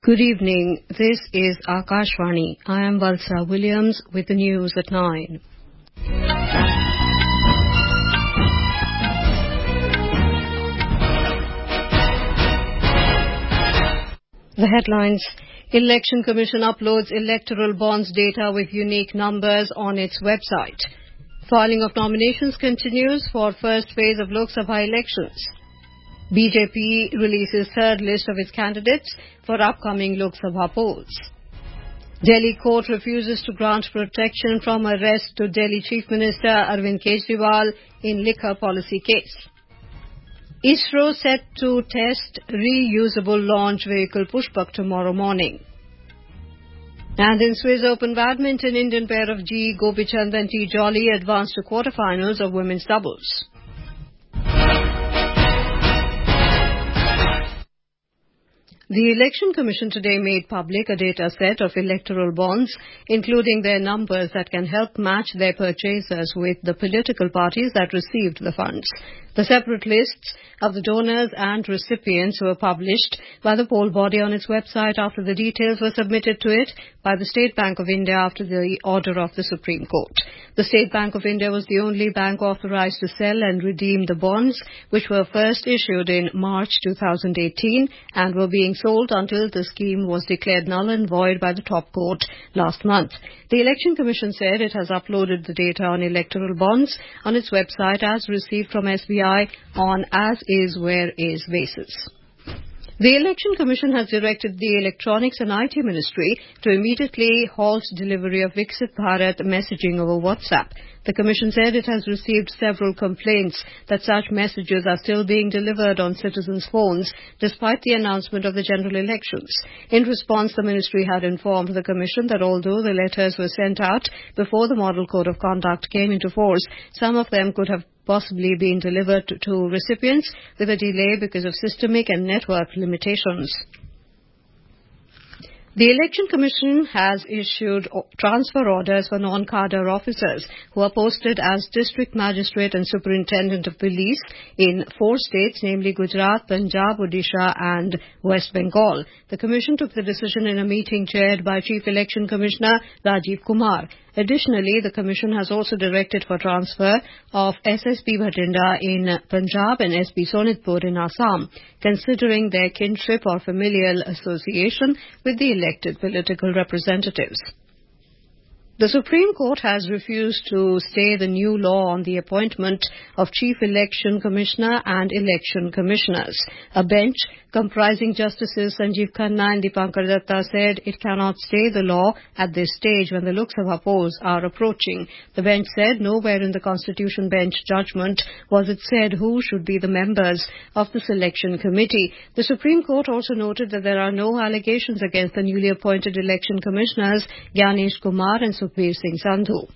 Good evening. This is Akashvani. I am Valsa Williams with the news at 9. The headlines. Election Commission uploads electoral bonds data with unique numbers on its website. Filing of nominations continues for first phase of Lok Sabha elections. BJP releases third list of its candidates for upcoming Lok Sabha polls. Delhi court refuses to grant protection from arrest to Delhi Chief Minister Arvind Kejriwal in liquor policy case. ISRO set to test reusable launch vehicle Pushpak tomorrow morning. And in Swiss Open Badminton, Indian pair of G. Gopichand and T. Jolly advanced to quarterfinals of women's doubles. The Election Commission today made public a data set of electoral bonds, including their numbers that can help match their purchasers with the political parties that received the funds. The separate lists of the donors and recipients were published by the poll body on its website after the details were submitted to it by the State Bank of India after the order of the Supreme Court. The State Bank of India was the only bank authorized to sell and redeem the bonds, which were first issued in March 2018 and were being sold until the scheme was declared null and void by the top court last month. The Election Commission said it has uploaded the data on electoral bonds on its website as received from SBI on as-is, where-is basis. The Election Commission has directed the Electronics and IT Ministry to immediately halt delivery of Viksit Bharat messaging over WhatsApp. The Commission said it has received several complaints that such messages are still being delivered on citizens' phones despite the announcement of the general elections. In response, the Ministry had informed the Commission that although the letters were sent out before the Model Code of Conduct came into force, some of them could have possibly been delivered to recipients with a delay because of systemic and network limitations. The Election Commission has issued transfer orders for non-cadre officers who are posted as District Magistrate and Superintendent of Police in 4 states, namely Gujarat, Punjab, Odisha and West Bengal. The Commission took the decision in a meeting chaired by Chief Election Commissioner Rajiv Kumar. Additionally, the Commission has also directed for transfer of SSP Bhatinda in Punjab and SP Sonitpur in Assam, considering their kinship or familial association with the elected political representatives. The Supreme Court has refused to stay the new law on the appointment of Chief Election Commissioner and Election Commissioners. A bench comprising Justices Sanjeev Khanna and Dipankar Datta said it cannot stay the law at this stage when the Lok Sabha polls are approaching. The bench said nowhere in the Constitution Bench judgment was it said who should be the members of the selection committee. The Supreme Court also noted that there are no allegations against the newly appointed election commissioners Gyanesh Kumar and Sukhbir Singh Sandhu.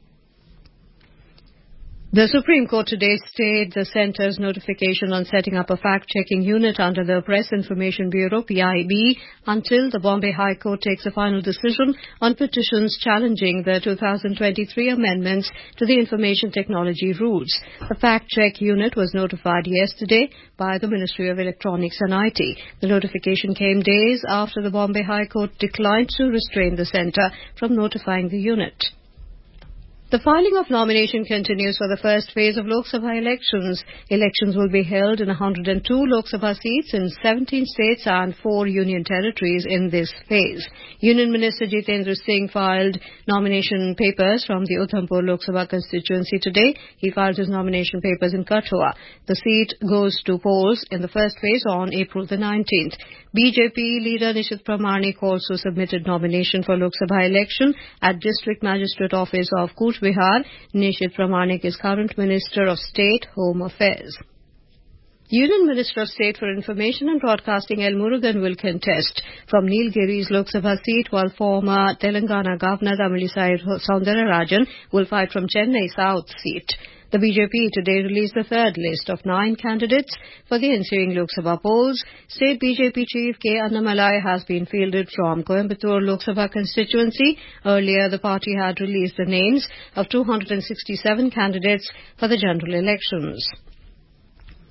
The Supreme Court today stayed the Centre's notification on setting up a fact-checking unit under the Press Information Bureau, PIB, until the Bombay High Court takes a final decision on petitions challenging the 2023 amendments to the Information Technology Rules. The fact-check unit was notified yesterday by the Ministry of Electronics and IT. The notification came days after the Bombay High Court declined to restrain the Centre from notifying the unit. The filing of nomination continues for the first phase of Lok Sabha elections. Elections will be held in 102 Lok Sabha seats in 17 states and 4 union territories in this phase. Union Minister Jitendra Singh filed nomination papers from the Udhampur Lok Sabha constituency today. He filed his nomination papers in Kathua. The seat goes to polls in the first phase on April the 19th. BJP leader Nishit Pramanik also submitted nomination for Lok Sabha election at District Magistrate Office of Cooch Behar. Nishit Pramanik is current Minister of State Home Affairs. Union Minister of State for Information and Broadcasting L. Murugan will contest from Nilgiri's Lok Sabha seat, while former Telangana Governor Tamilisai Soundararajan will fight from Chennai South seat. The BJP today released the third list of 9 candidates for the ensuing Lok Sabha polls. State BJP Chief K. Annamalai has been fielded from Coimbatore Lok Sabha constituency. Earlier, the party had released the names of 267 candidates for the general elections.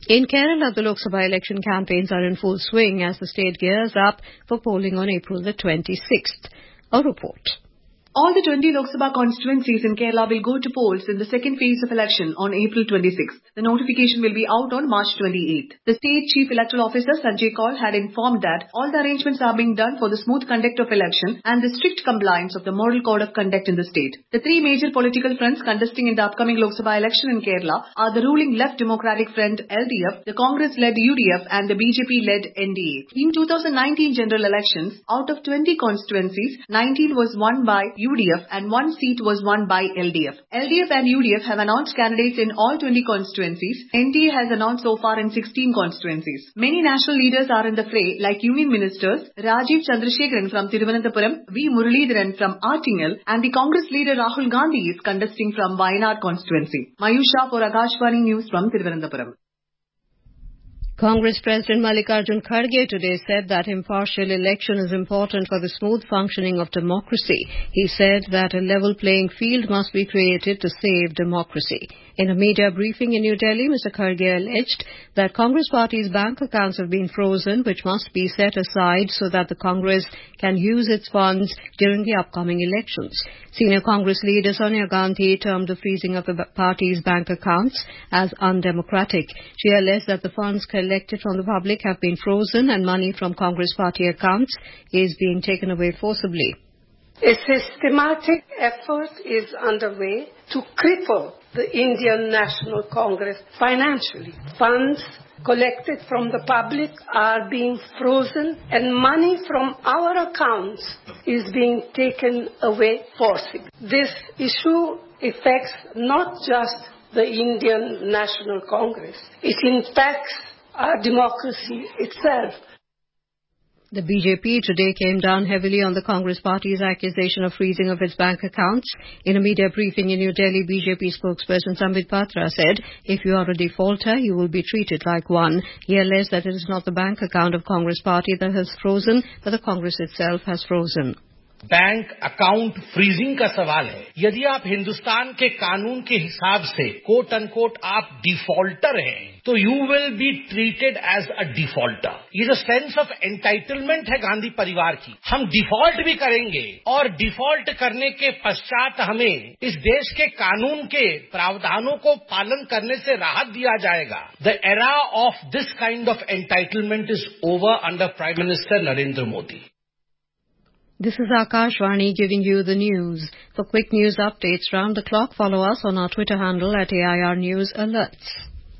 In Kerala, the Lok Sabha election campaigns are in full swing as the state gears up for polling on April the 26th. A report. All the 20 Lok Sabha constituencies in Kerala will go to polls in the second phase of election on April 26th. The notification will be out on March 28th. The State Chief Electoral Officer Sanjay Kaul had informed that all the arrangements are being done for the smooth conduct of election and the strict compliance of the Model Code of Conduct in the state. The three major political fronts contesting in the upcoming Lok Sabha election in Kerala are the ruling Left Democratic Front LDF, the Congress-led UDF and the BJP-led NDA. In 2019 general elections, out of 20 constituencies, 19 was won by UDF and one seat was won by LDF. LDF and UDF have announced candidates in all 20 constituencies. NDA has announced so far in 16 constituencies. Many national leaders are in the fray like Union Ministers Rajiv Chandrasekharan from Thiruvananthapuram, V. Muralidharan from Attingal and the Congress leader Rahul Gandhi is contesting from Wayanad constituency. Mayusha for Akashvani News from Thiruvananthapuram. Congress President Mallikarjun Kharge today said that impartial election is important for the smooth functioning of democracy. He said that a level playing field must be created to save democracy. In a media briefing in New Delhi, Mr. Kharge alleged that Congress party's bank accounts have been frozen, which must be set aside so that the Congress can use its funds during the upcoming elections. Senior Congress leader Sonia Gandhi termed the freezing of the party's bank accounts as undemocratic. She alleged that the funds collected from the public have been frozen and money from Congress party accounts is being taken away forcibly. A systematic effort is underway to cripple the Indian National Congress financially. Funds collected from the public are being frozen and money from our accounts is being taken away forcibly. This issue affects not just the Indian National Congress. It impacts our democracy itself. The BJP today came down heavily on the Congress party's accusation of freezing of its bank accounts. In a media briefing in New Delhi, BJP spokesperson Sambit Patra said, if you are a defaulter, you will be treated like one. He alleged that it is not the bank account of Congress party that has frozen, but the Congress itself has frozen. Bank account freezing का सवाल है। यदि आप हिंदुस्तान के कानून के हिसाब से कोट अनकोट आप डिफॉल्टर हैं, तो you will be treated as a defaulter. ये जो सेंस ऑफ एंटाइटलमेंट है गांधी परिवार की, हम डिफॉल्ट भी करेंगे और डिफॉल्ट करने के पश्चात हमें इस देश के कानून के प्रावधानों को पालन करने से राहत दिया जाएगा। The era of this kind of entitlement is over under prime minister Narendra Modi. This is Akashvani giving you the news. For quick news updates round the clock, follow us on our Twitter handle at AIR News Alerts.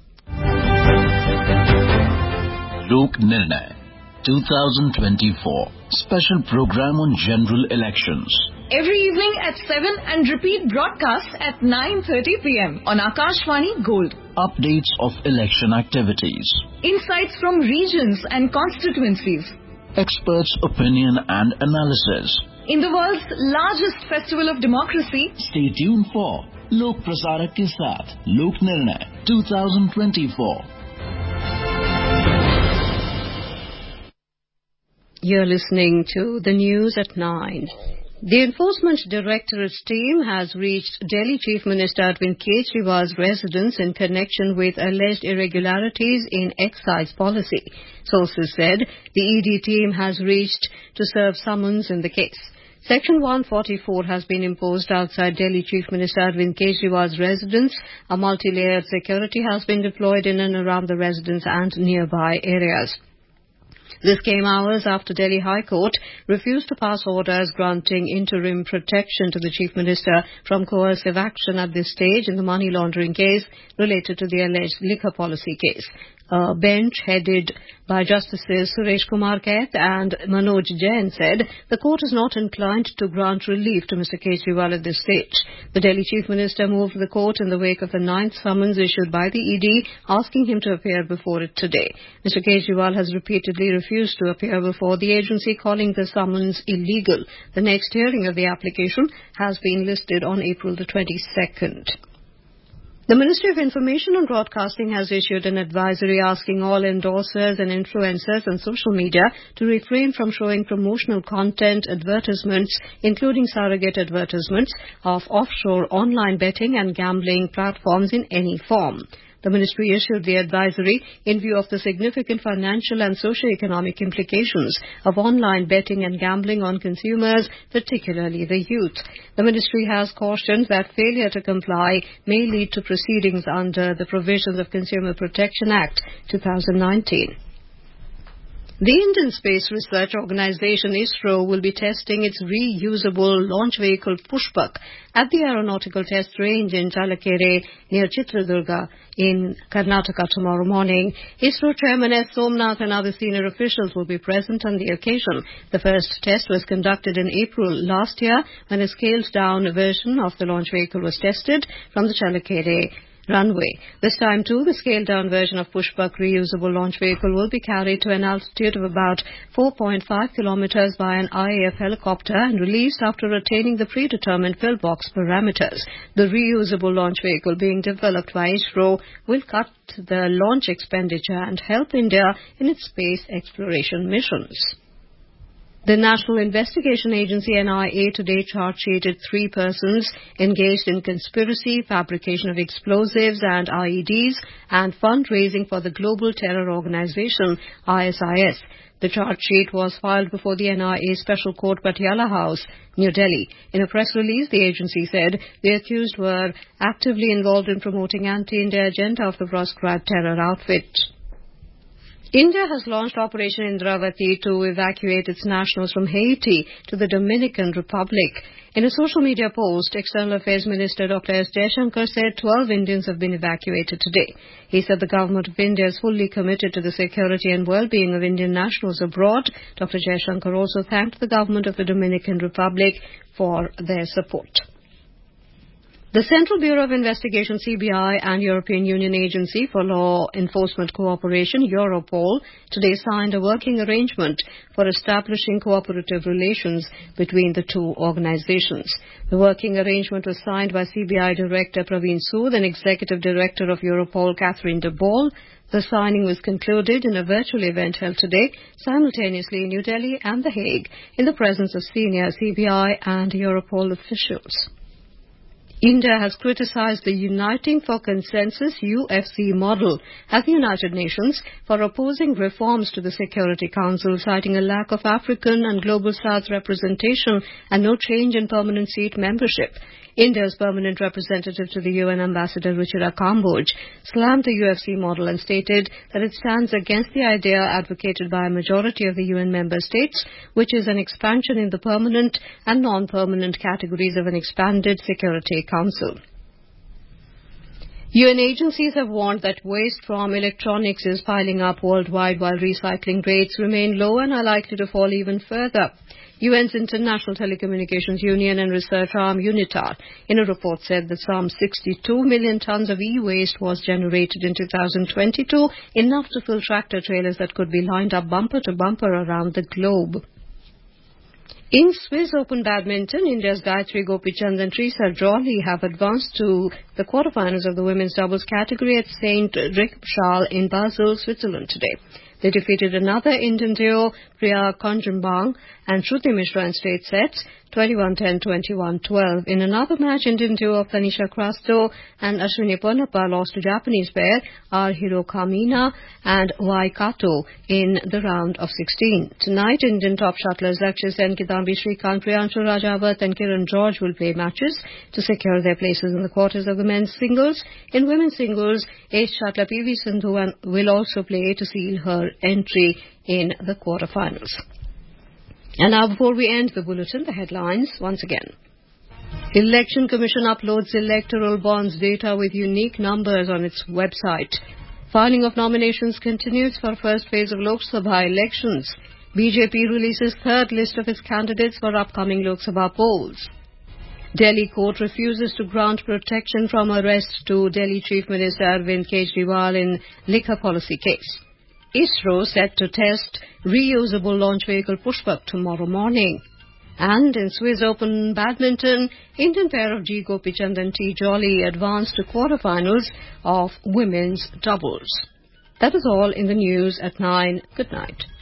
Lok Nirnay 2024 Special Program on General Elections. Every evening at 7 and repeat broadcast at 9:30 p.m. on Akashvani Gold. Updates of election activities. Insights from regions and constituencies. Experts' opinion and analysis. In the world's largest festival of democracy, Stay tuned for Lok Prasarak ke saath Lok Nirnay 2024. You're listening to the news at 9. The Enforcement Directorate's team has reached Delhi Chief Minister Arvind Kejriwal's residence in connection with alleged irregularities in excise policy. Sources said the ED team has reached to serve summons in the case. Section 144 has been imposed outside Delhi Chief Minister Arvind Kejriwal's residence. A multi-layered security has been deployed in and around the residence and nearby areas. This came hours after Delhi High Court refused to pass orders granting interim protection to the Chief Minister from coercive action at this stage in the money laundering case related to the alleged liquor policy case. A bench headed by Justices Suresh Kumar Kaith and Manoj Jain said the court is not inclined to grant relief to Mr. Kejriwal at this stage. The Delhi Chief Minister moved the court in the wake of the 9th summons issued by the ED asking him to appear before it today. Mr. Kejriwal has repeatedly refused to appear before the agency, calling the summons illegal. The next hearing of the application has been listed on April the 22nd. The Ministry of Information and Broadcasting has issued an advisory asking all endorsers and influencers on social media to refrain from showing promotional content, advertisements, including surrogate advertisements, of offshore online betting and gambling platforms in any form. The ministry issued the advisory in view of the significant financial and socio-economic implications of online betting and gambling on consumers, particularly the youth. The ministry has cautioned that failure to comply may lead to proceedings under the provisions of Consumer Protection Act 2019. The Indian Space Research Organisation ISRO will be testing its reusable launch vehicle Pushpak at the Aeronautical Test Range in Chalakere near Chitradurga in Karnataka tomorrow morning. ISRO Chairman S. Somnath and other senior officials will be present on the occasion. The first test was conducted in April last year when a scaled-down version of the launch vehicle was tested from the Chalakere runway. This time too, the scaled-down version of Pushpak reusable launch vehicle will be carried to an altitude of about 4.5 kilometers by an IAF helicopter and released after attaining the predetermined pillbox parameters. The reusable launch vehicle being developed by ISRO will cut the launch expenditure and help India in its space exploration missions. The National Investigation Agency NIA today charge-sheeted 3 persons engaged in conspiracy, fabrication of explosives and IEDs, and fundraising for the global terror organization ISIS. The charge sheet was filed before the NIA Special Court, Patiala House, New Delhi. In a press release, the agency said the accused were actively involved in promoting anti-India agenda of the proscribed terror outfit. India has launched Operation Indravati to evacuate its nationals from Haiti to the Dominican Republic. In a social media post, External Affairs Minister Dr. S. Jaishankar said 12 Indians have been evacuated today. He said the government of India is fully committed to the security and well-being of Indian nationals abroad. Dr. Jaishankar also thanked the government of the Dominican Republic for their support. The Central Bureau of Investigation, CBI, and European Union Agency for Law Enforcement Cooperation, Europol, today signed a working arrangement for establishing cooperative relations between the two organizations. The working arrangement was signed by CBI Director Praveen Sood and Executive Director of Europol, Catherine de Boll. The signing was concluded in a virtual event held today, simultaneously in New Delhi and The Hague, in the presence of senior CBI and Europol officials. India has criticized the Uniting for Consensus UFC model at the United Nations for opposing reforms to the Security Council, citing a lack of African and Global South representation and no change in permanent seat membership. India's permanent representative to the UN Ambassador Ruchira Kamboj slammed the UFC model and stated that it stands against the idea advocated by a majority of the UN member states, which is an expansion in the permanent and non-permanent categories of an expanded Security Council. UN agencies have warned that waste from electronics is piling up worldwide while recycling rates remain low and are likely to fall even further. UN's International Telecommunications Union and Research arm UNITAR in a report said that some 62 million tons of e-waste was generated in 2022, enough to fill tractor-trailers that could be lined up bumper to bumper around the globe. In Swiss Open Badminton, India's Gayatri Gopichand and Teresa Jolly have advanced to the quarterfinals of the women's doubles category at St. Rickschal in Basel, Switzerland today. They defeated another Indian duo, Priya Kanjambang and Shruti Mishra in straight sets, 21-10, 21-12. In another match, Indian duo of Tanisha Krasto and Ashwini Ponnappa lost to Japanese pair R. Hirokamina and Y. Kato in the round of 16. Tonight, Indian top shuttlers Lakshya Sen, Kidambi Shrikant, Priyanshu Rajawat and Kiran George will play matches to secure their places in the quarters of the men's singles. In women's singles, ace shuttler PV Sindhu will also play to seal her entry in the quarterfinals. And now, before we end the bulletin, the headlines once again. Election Commission uploads electoral bonds data with unique numbers on its website. Filing of nominations continues for first phase of Lok Sabha elections. BJP releases third list of its candidates for upcoming Lok Sabha polls. Delhi court refuses to grant protection from arrest to Delhi Chief Minister Arvind Kejriwal in liquor policy case. ISRO set to test reusable launch vehicle Pushpak tomorrow morning. And in Swiss Open Badminton, Indian pair of G. Gopichand and T. Jolly advanced to quarterfinals of women's doubles. That is all in the news at 9. Good night.